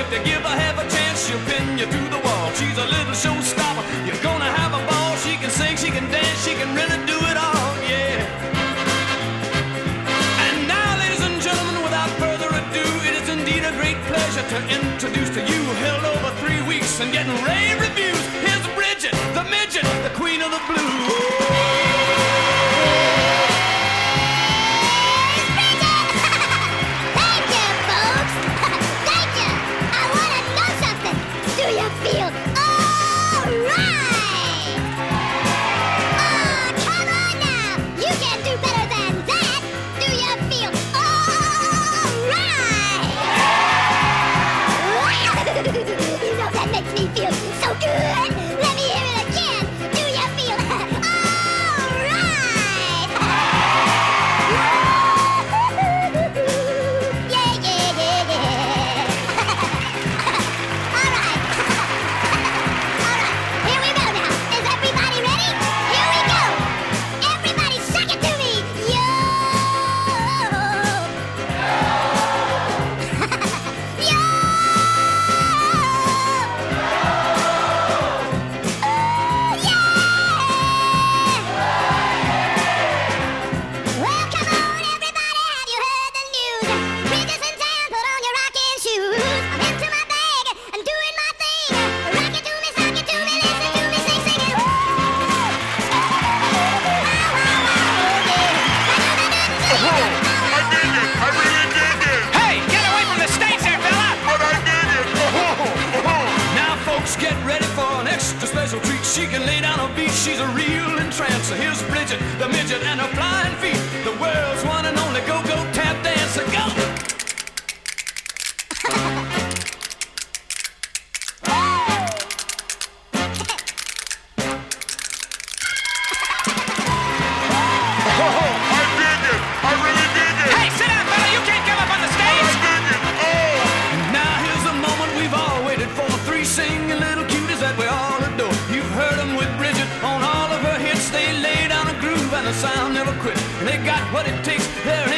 If they give her half a chance, she'll pin you through the wall. She's a little showstopper, you're gonna have a ball. She can sing, she can dance, she can really do it all, yeah. And now, ladies and gentlemen, without further ado, it is indeed a great pleasure to introduce to you, held over 3 weeks and getting rave reviews. Here's Bridget, the midget, the queen of the blues. Feel all right. Oh, come on now. You can do better than that. Do you feel all right? You know that makes me feel so good. Let me hear it again. Do you feel all right? Yeah, yeah, yeah, yeah. All right. Here we go now. Is everybody ready? Here we go. Everybody suck it to me. Yo. Yo. Yeah. Well, come on, everybody. Have you heard the news? Bridges in town, put on your rocking shoes. I'm into my bag and doing my thing. Rock it to me, sock it to me, listen to me, sing, sing it. I dig it. I really dig it. Hey, get away from the stage there, fella! But I dig it. Now, folks, get ready for an extra special treat. She can lay down a beat, she's a real entrance. Here's Bridget, the midget, and her flying feet. The world's one and only go-go tap dancer. Go! I dig it. I really dig it. Hey, sit down, fella! You can't come up on the I stage! dig it. Oh. Now here's the moment we've all waited for. 3 singing little cuties that we all adore. You've heard them with Bridget on all of her hits. They lay down a groove and the sound never quit. They got what it takes. They're